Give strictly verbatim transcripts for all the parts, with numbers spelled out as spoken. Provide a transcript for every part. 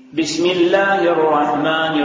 بسم الله الرحمن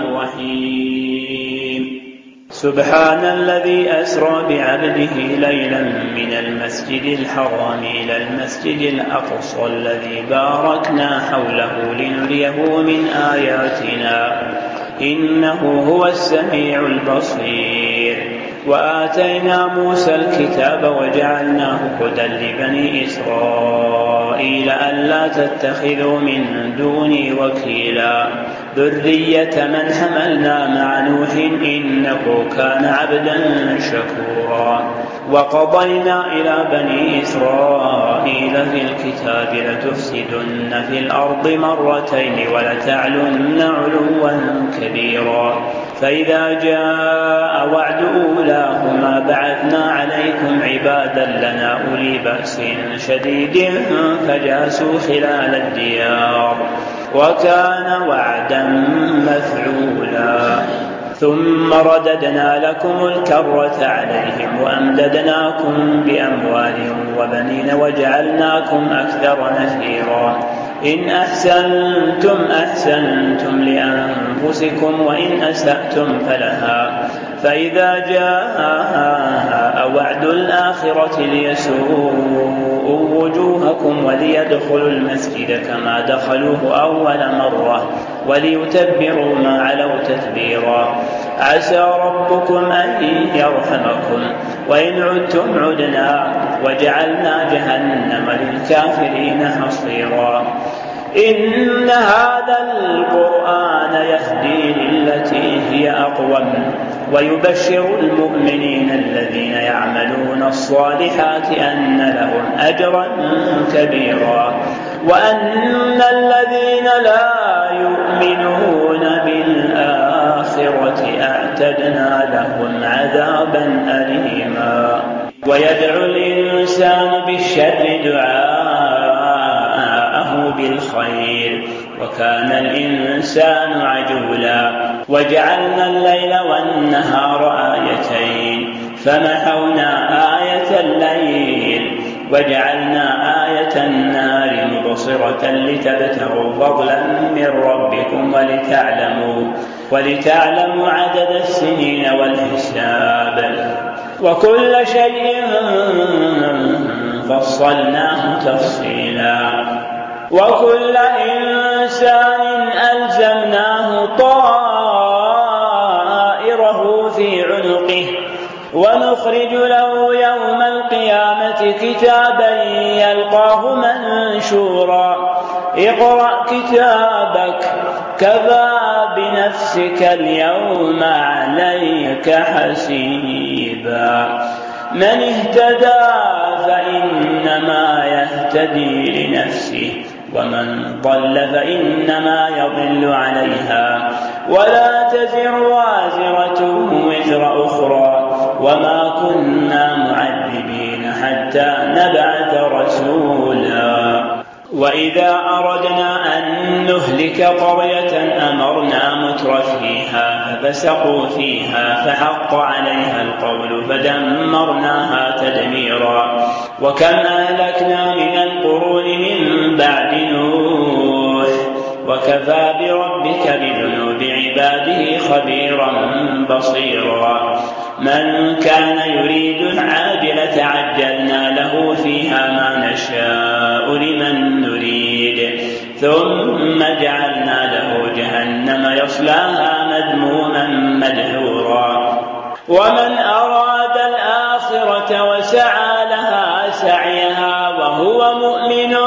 الرحيم. سبحان الذي أسرى بعبده ليلا من المسجد الحرام إلى المسجد الأقصى الذي باركنا حوله لنريه من آياتنا إنه هو السميع البصير. وآتينا موسى الكتاب وجعلناه هدى لبني إسرائيل ألا تتخذوا من دوني وكيلا ذرية من حملنا مع نوح إنه كان عبدا شكورا. وقضينا إلى بني إسرائيل في الكتاب لتفسدن في الأرض مرتين ولتعلن علوا كبيرا. فإذا جاء وعد أولاهما بعثنا عليكم عبادا لنا أولي بأس شديد فجاسوا خلال الديار وكان وعدا مفعولا. ثم رددنا لكم الكرة عليهم وأمددناكم بأموال وبنين وجعلناكم أكثر نفيرا. إن أحسنتم أحسنتم لأنفسكم وإن أسأتم فلها. فإذا جاء وعد الآخرة ليسوءوا وجوهكم وليدخلوا المسجد كما دخلوه أول مرة وليتبروا ما علوا تتبيرا. عسى ربكم أن يرحمكم وإن عدتم عدنا وجعلنا جهنم للكافرين حصيرا. إن هذا القرآن يهدي للتي هي أقوم ويبشر المؤمنين الذين يعملون الصالحات أن لهم أجرا كبيرا وأن الذين لا يؤمنون بالآخرة أعتدنا لهم عذابا أليما. ويدعو الإنسان بالشر دعاءه بالخير وكان الإنسان عجولا. وجعلنا الليل والنهار آيتين فمحونا آية الليل وجعلنا آية النار مبصرة لتبتغوا فضلا من ربكم ولتعلموا, ولتعلموا عدد السنين والحساب وكل شيء فصلناه تفصيلا. وكل إنسان ألزمناه طائره في عنقه ونخرج له يوم القيامة كتابا يلقاه منشورا. اقرأ كتابك كفى بنفسك اليوم عليك حسيبا. من اهتدى فإنما يهتدي لنفسه ومن ضل فإنما يضل عليها ولا تزر وازرة وزر أخرى وما كنا معذبين حتى نبعث رسولا. وإذا أردنا أن نهلك قرية أمرنا متر فيها ففسقوا فيها فحق عليها القول فدمرناها تدميرا. وكم أهلكنا من القرون من بعد نوح وكفى بربك بذنوب عباده خبيرا بصيرا. من كان يريد العاجلة عجلنا له فيها ما نشاء لمن نريد ثم جعلنا له جهنم يصلاها مذموما مدحورا. ومن أراد الآخرة وسعى لها سعيها وهو مؤمن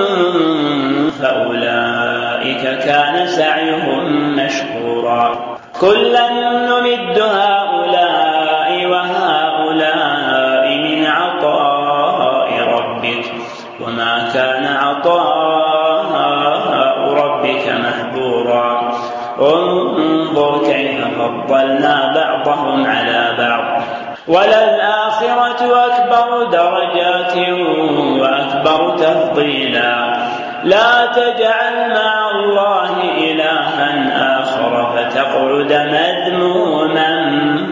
فأولئك كان سعيهم مشكورا. كلا نمد هؤلاء وهؤلاء من عطاء ربك وما كان عطاء ربك محظورا. انظر كيف فضلنا بعضهم على بعض وللآخرة أكبر درجات وأكبر تفضيلا. لا تجعل مع الله إلها آخر فتقعد مذموما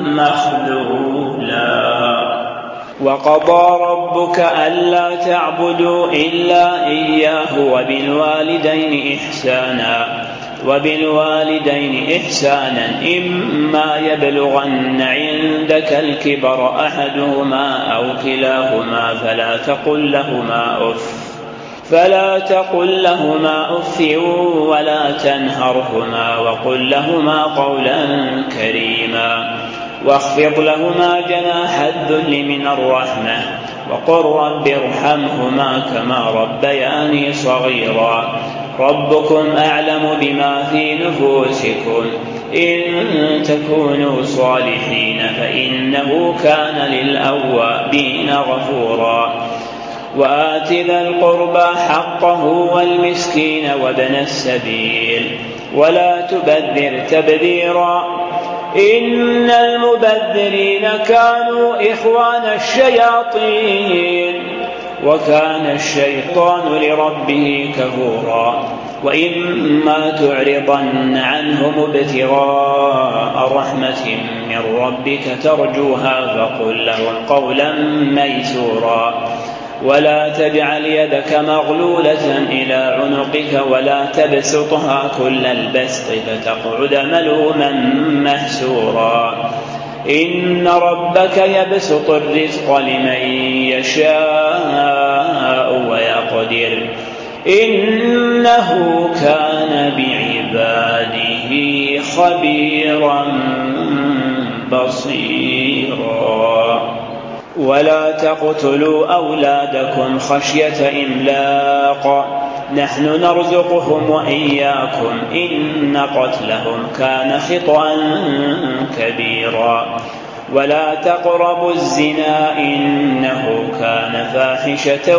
مخذولا. وقضى ربك ألا تعبدوا إلا إياه وبالوالدين إحسانا وبالوالدين إحسانا إما يبلغن عندك الكبر أحدهما أو كلاهما فلا تقل لهما أف فلا تقل لهما أف ولا تنهرهما وقل لهما قولا كريما واخفض لهما جناح الذل من الرحمة وقل رب ارحمهما كما ربياني صغيرا ربكم أعلم بما في نفوسكم إن تكونوا صالحين فإنه كان للأوابين غفورا وآت ذا القربى حقه والمسكين وابن السبيل ولا تبذر تبذيرا إن المبذرين كانوا إخوان الشياطين وكان الشيطان لربه كفورا وإما تعرضن عنهم ابتغاء رحمة من ربك ترجوها فقل لهم قولا ميسورا ولا تجعل يدك مغلولة إلى عنقك ولا تبسطها كل البسط فتقعد ملوما محسورا إن ربك يبسط الرزق لمن يشاء ويقدر إنه كان بعباده خبيرا بصيرا ولا تقتلوا أولادكم خشية إملاق نحن نرزقهم وإياكم إن قتلهم كان خطأ كبيرا ولا تقربوا الزنا إنه كان فاحشة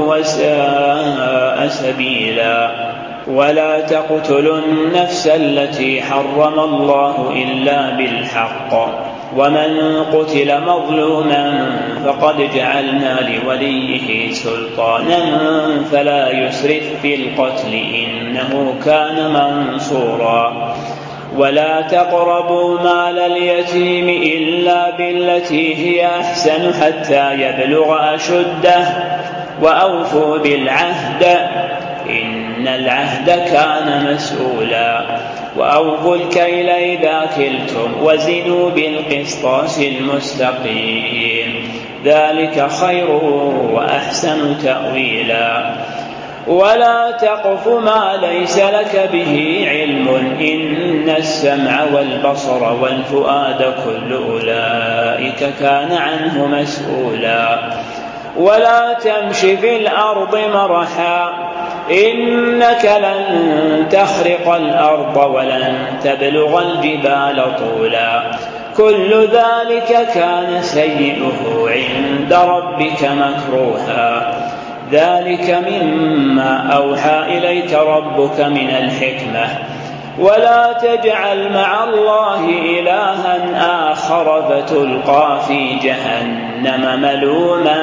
وساء سبيلا ولا تقتلوا النفس التي حرم الله إلا بالحق ومن قتل مظلوما فقد جعلنا لوليه سلطانا فلا يسرف في القتل إنه كان منصورا ولا تقربوا مال اليتيم إلا بالتي هي أحسن حتى يبلغ أشده وأوفوا بالعهد إن العهد كان مسؤولا وأوفوا الكيل إذا كلتم وزنوا بالقسطاس المستقيم ذلك خير وأحسن تأويلا ولا تقف ما ليس لك به علم إن السمع والبصر والفؤاد كل أولئك كان عنه مسؤولا ولا تمش في الأرض مرحا إنك لن تخرق الأرض ولن تبلغ الجبال طولا كل ذلك كان سيئه عند ربك مكروها ذلك مما أوحى إليك ربك من الحكمة ولا تجعل مع الله إلها آخر فتلقى في جهنم ملوما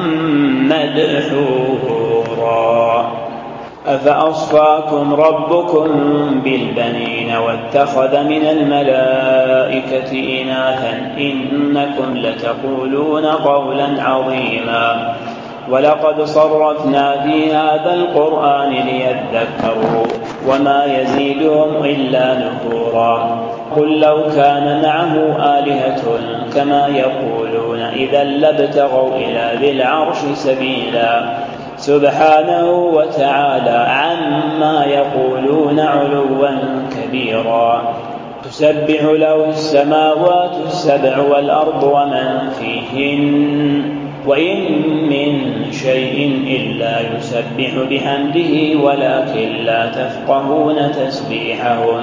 مدحورا أفأصفاكم ربكم بالبنين واتخذ من الملائكة إناثا إنكم لتقولون قولا عظيما ولقد صرفنا في هذا القرآن ليذكروا وما يزيدهم إلا نفورا قل لو كان معه آلهة كما يقولون إذا لابتغوا إلى ذي العرش سبيلا سبحانه وتعالى عما يقولون علوا كبيرا تسبح له السماوات السبع والأرض ومن فيهن وإن من شيء إلا يسبح بحمده ولكن لا تفقهون تسبيحهم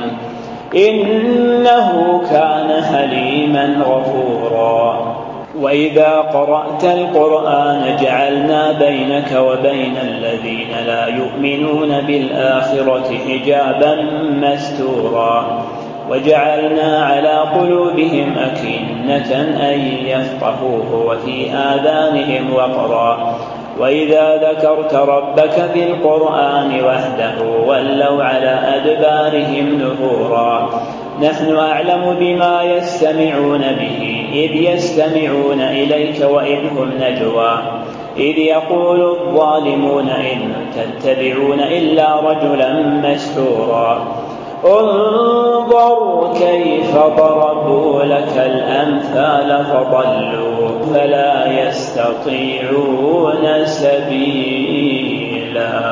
إنه كان حليما غفورا وإذا قرأت القرآن جعلنا بينك وبين الذين لا يؤمنون بالآخرة حجابا مستورا وجعلنا على قلوبهم أكنة أن يفقهوه وفي آذانهم وقرا وإذا ذكرت ربك في القرآن وحده ولوا على أدبارهم نفورا نحن أعلم بما يستمعون به إذ يستمعون إليك وإذ هم نجوى إذ يقول الظالمون إن تتبعون إلا رجلا مسحورا انظر كيف ضربوا لك الأمثال فضلوا فلا يستطيعون سبيلا.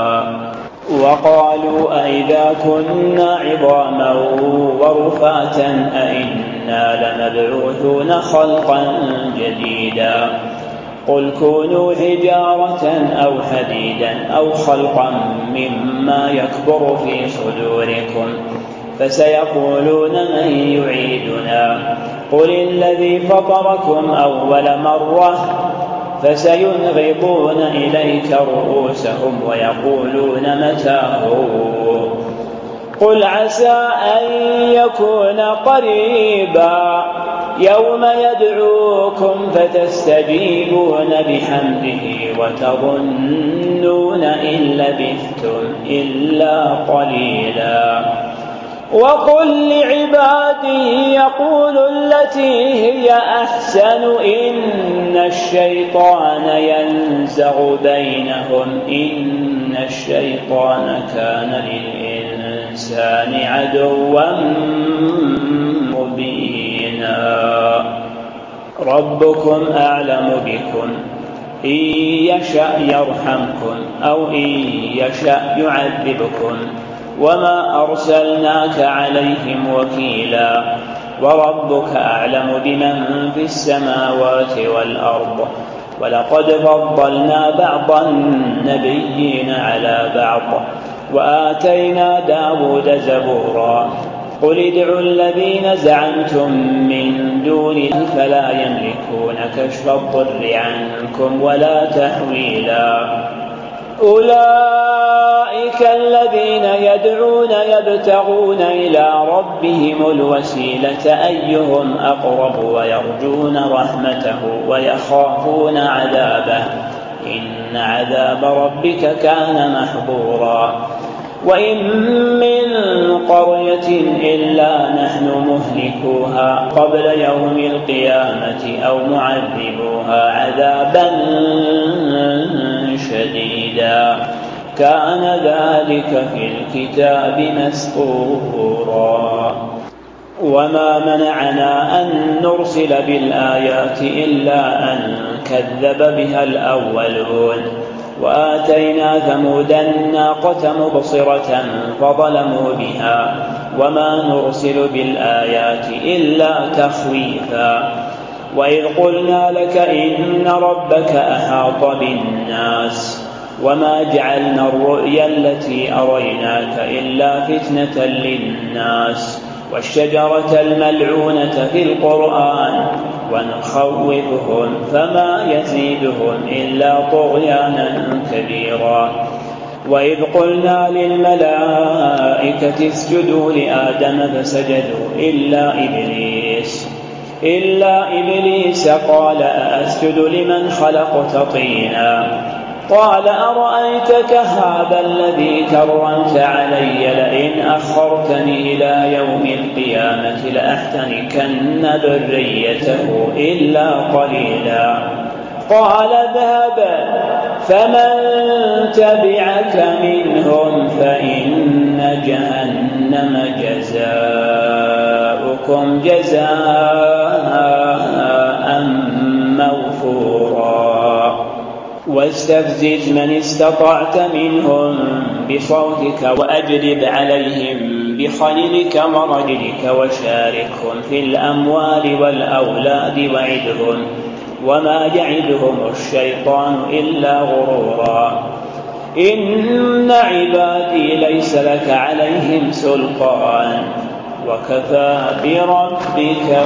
وقالوا أئذا كنا عظاما ورفاتا أئنا لمبعوثون خلقا جديدا قل كونوا حجارة أو حديدا أو خلقا مما يكبر في صدوركم فسيقولون من يعيدنا قل الذي فطركم أول مرة فسينغضون إليك رؤوسهم ويقولون متى هو قل عسى أن يكون قريبا يوم يدعوكم فتستجيبون بحمده وتظنون إن لبثتم إلا قليلا. وقل لعبادي يقولوا التي هي أحسن إن الشيطان ينزغ بينهم إن الشيطان كان للإنسان عدوا مبينا. ربكم أعلم بكم إن يشأ يرحمكم أو إن يشأ يعذبكم وما أرسلناك عليهم وكيلا وربك أعلم بمن في السماوات والأرض ولقد فضلنا بعض النبيين على بعض وآتينا داود زبورا قل ادعوا الذين زعمتم من دونه فلا يملكون كشف الضر عنكم ولا تحويلا. أولئك الذين يدعون يبتغون إلى ربهم الوسيلة أيهم أقرب ويرجون رحمته ويخافون عذابه إن عذاب ربك كان محظورا. وإن من قرية إلا نحن مهلكوها قبل يوم القيامة أو معذبوها عذابا شديدا كان ذلك في الكتاب مسطورا. وما منعنا أن نرسل بالآيات إلا أن كذب بها الأولون وآتينا ثمود الناقة مبصرة فظلموا بها وما نرسل بالآيات إلا تخويفا. وإذ قلنا لك إن ربك أحاط بالناس وما جعلنا الرؤيا التي أريناك إلا فتنة للناس والشجرة الملعونة في القرآن ونخوفهم فما يزيدهم إلا طغيانا كبيرا. وإذ قلنا للملائكة اسجدوا لآدم فسجدوا إلا إبليس إلا إبليس قال أأسجد لمن خلقت طينا قال أرأيتك هذا الذي كرمت علي لئن أخرتني إلى يوم القيامة لأحتنكن ذريته إلا قليلا. قال اذهب فمن تبعك منهم فإن جهنم جزاؤكم جزاء موفورا. واستفزز من استطعت منهم بصوتك وأجلب عليهم بخيلك ورجلك وشاركهم في الأموال والأولاد وعدهم وما يعدهم الشيطان إلا غرورا. إن عبادي ليس لك عليهم سلطان وكفى بربك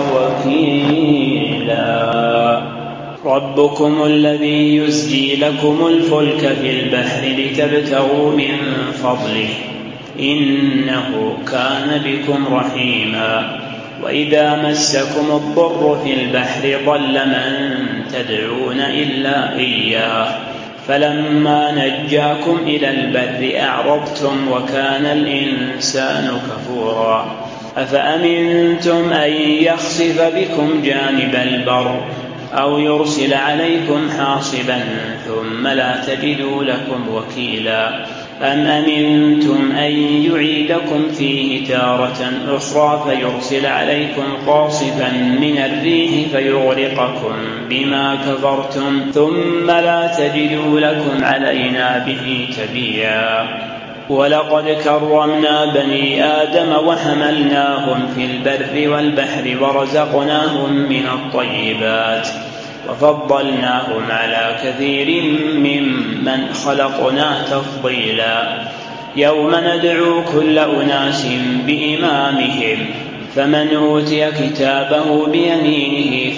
وكيلا. ربكم الذي يزجي لكم الفلك في البحر لتبتغوا من فضله إنه كان بكم رحيما. وإذا مسكم الضر في البحر ضل من تدعون إلا إياه فلما نجاكم إلى البر أعرضتم وكان الإنسان كفورا. أفأمنتم أن يخسف بكم جانب البر أو يرسل عليكم حاصبا ثم لا تجدوا لكم وكيلا. أم أمنتم أن يعيدكم فيه تارة أخرى فيرسل عليكم قاصفا من الريح فيغرقكم بما كفرتم ثم لا تجدوا لكم علينا به تبيعا. ولقد كرمنا بني آدم وحملناهم في البر والبحر ورزقناهم من الطيبات وفضلناهم على كثير ممن خلقنا تفضيلا. يوم ندعو كل أناس بإمامهم فمن أوتي كتابه بيمينه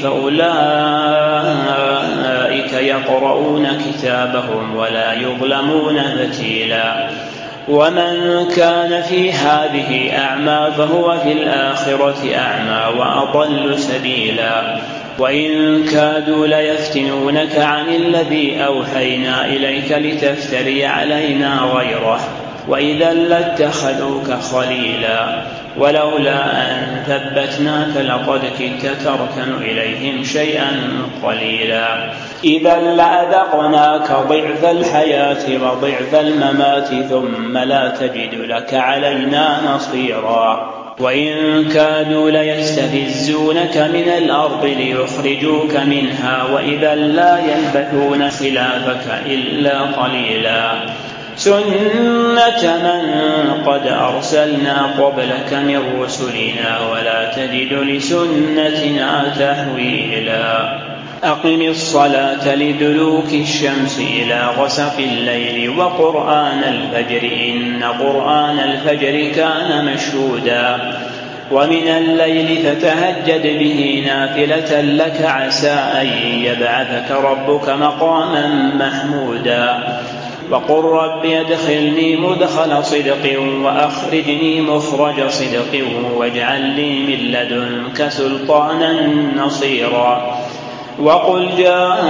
فأولئك يقرؤون كتابهم ولا يظلمون فتيلا. ومن كان في هذه أعمى فهو في الآخرة أعمى وأضل سبيلا. وإن كادوا ليفتنونك عن الذي أوحينا إليك لتفتري علينا غيره وإذا لاتخذوك خليلا. ولولا أن ثبتناك لقد كدت تركن إليهم شيئا قليلا. إذا لأذقناك ضعف الحياة وضعف الممات ثم لا تجد لك علينا نصيرا. وإن كادوا ليستفزونك من الأرض ليخرجوك منها وإذا لا يلبثون خلافك إلا قليلا. سنة من قد أرسلنا قبلك من رسلنا ولا تجد لسنتنا تحويلا. أقم الصلاة لدلوك الشمس إلى غسق الليل وقرآن الفجر إن قرآن الفجر كان مشهودا. ومن الليل فتهجد به نافلة لك عسى أن يبعثك ربك مقاما محمودا. وقل رب ادخلني مدخل صدق وأخرجني مخرج صدق واجعل لي من لدنك سلطانا نصيرا. وقل جاء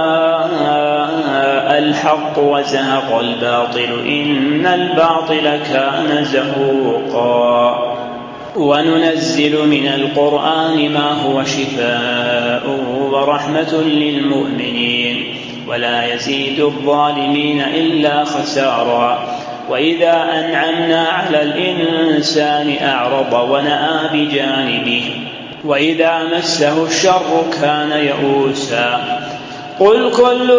الحق وزهق الباطل إن الباطل كان زهوقا. وننزل من القرآن ما هو شفاء ورحمة للمؤمنين ولا يزيد الظالمين إلا خسارا. وإذا أنعمنا على الإنسان أعرض ونأى بجانبه وإذا مسه الشر كان يئوسا. قل كل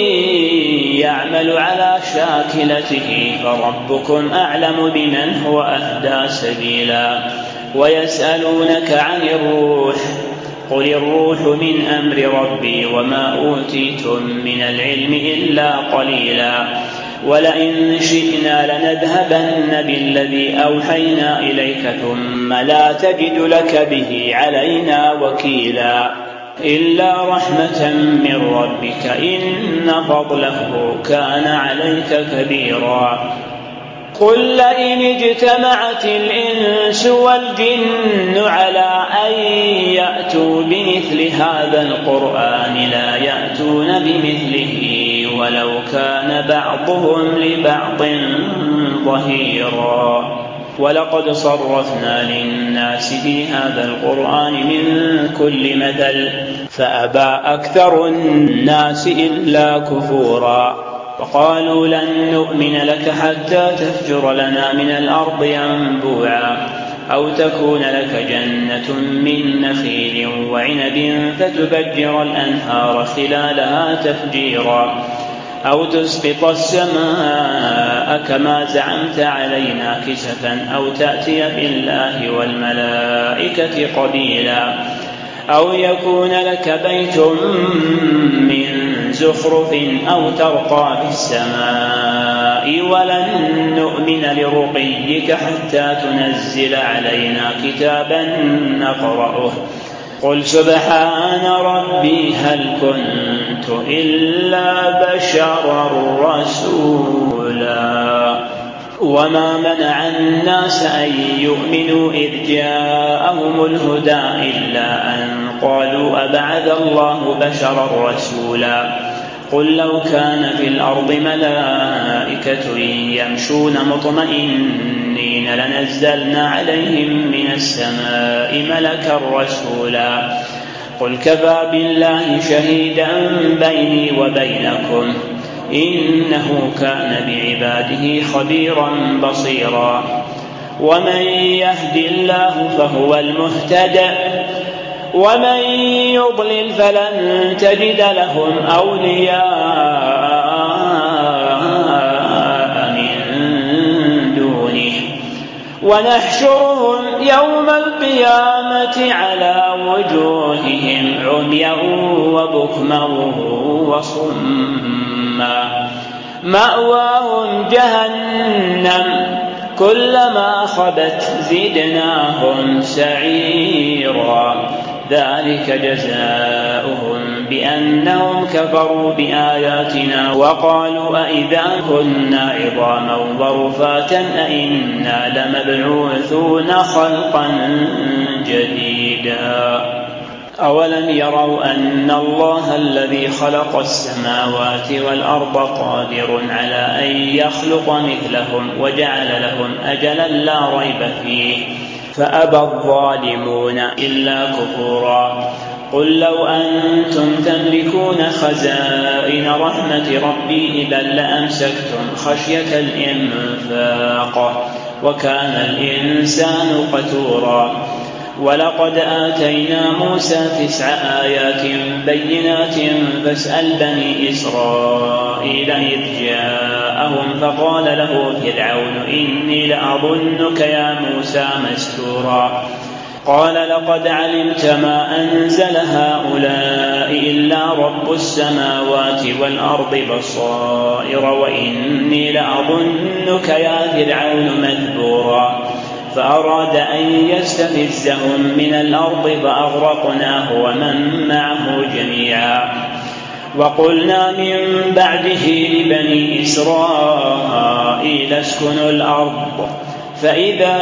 يعمل على شاكلته فربكم أعلم بمن هو أهدى سبيلا. ويسألونك عن الروح قل الروح من أمر ربي وما أوتيتم من العلم إلا قليلا. ولئن شئنا لنذهبن بالذي أوحينا إليك ثم لا تجد لك به علينا وكيلا. إلا رحمة من ربك إن فضله كان عليك كبيرا. قل لئن اجتمعت الإنس والجن على أن يأتوا بمثل هذا القرآن لا يأتون بمثله ولو كان بعضهم لبعض ظهيرا. ولقد صرفنا للناس في هذا القرآن من كل مثل فأبى أكثر الناس إلا كفورا. وقالوا لن نؤمن لك حتى تفجر لنا من الأرض ينبوعا أو تكون لك جنة من نخيل وعنب فتفجر الأنهار خلالها تفجيرا أو تسقط السماء كما زعمت علينا كسفا أو تأتي بالله والملائكة قبيلا أو يكون لك بيت من زخرف أو ترقى في السماء ولن نؤمن لرقيك حتى تنزل علينا كتابا نقرأه قل سبحان ربي هل كنت إلا بشرا رسولا. وما منع الناس أن يؤمنوا إذ جاءهم الهدى إلا أن قالوا أبعث الله بشرا رسولا. قل لو كان في الأرض ملائكة يمشون مطمئنين لنزلنا عليهم من السماء ملكا رسولا. قل كفى بالله شهيدا بيني وبينكم إنه كان بعباده خبيرا بصيرا. ومن يهد الله فهو المهتدى ومن يضلل فلن تجد لهم أولياء من دونه ونحشرهم يوم القيامة على وجوههم عميا وبكما وصما مأواهم جهنم كلما خبت زدناهم سعيرا ذلك جزاؤهم بأنهم كفروا بآياتنا وقالوا أئذا كنا عظاما ورفاتا أئنا لمبعوثون خلقا جديدا. أولم يروا أن الله الذي خلق السماوات والأرض قادر على أن يخلق مثلهم وجعل لهم أجلا لا ريب فيه فأبى الظالمون إلا كفورا. قل لو أنتم تملكون خزائن رحمة ربي إذا لأمسكتم خشية الإنفاق وكان الإنسان قتورا. ولقد آتينا موسى تسع آيات بينات فاسأل بني إسرائيل إذ جاءهم فقال له فرعون إني لأظنك يا موسى مسحورا. قال لقد علمت ما أنزل هؤلاء إلا رب السماوات والأرض بصائر وإني لأظنك يا فرعون مذبورا. فأراد أن يستفزهم من الأرض فأغرقناه ومن معه جميعا. وقلنا من بعده لبني إسرائيل اسكنوا الأرض فإذا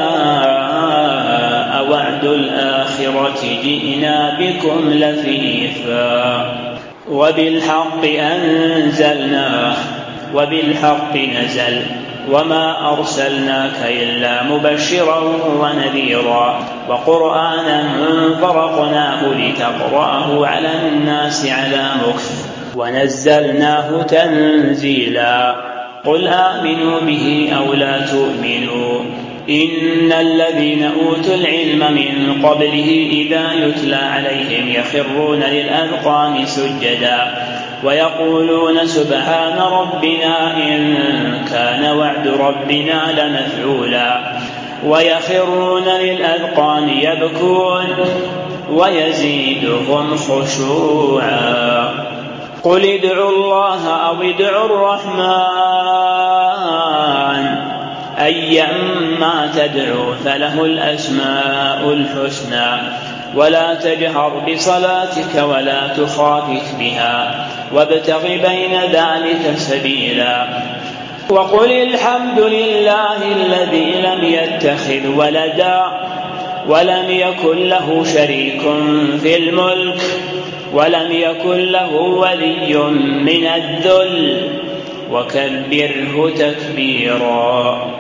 جاء وعد الآخرة جئنا بكم لفيفا وبالحق أنزلناه وبالحق نزل وما أرسلناك إلا مبشرا ونذيرا وقرآنا فرقناه لتقرأه على الناس على مكث ونزلناه تنزيلا. قل آمنوا به أو لا تؤمنوا إن الذين أوتوا العلم من قبله إذا يتلى عليهم يخرون للأذقان سجدا ويقولون سبحان ربنا إن كان وعد ربنا لمفعولا ويخرون للأذقان يبكون ويزيدهم خشوعا. قل ادعوا الله أو ادعوا الرحمن أيما تدعوا فله الأسماء الحسنى ولا تجهر بصلاتك ولا تخافت بها وابتغ بين ذلك سبيلا. وقل الحمد لله الذي لم يتخذ ولدا ولم يكن له شريك في الملك ولم يكن له ولي من الذل وكبره تكبيرا.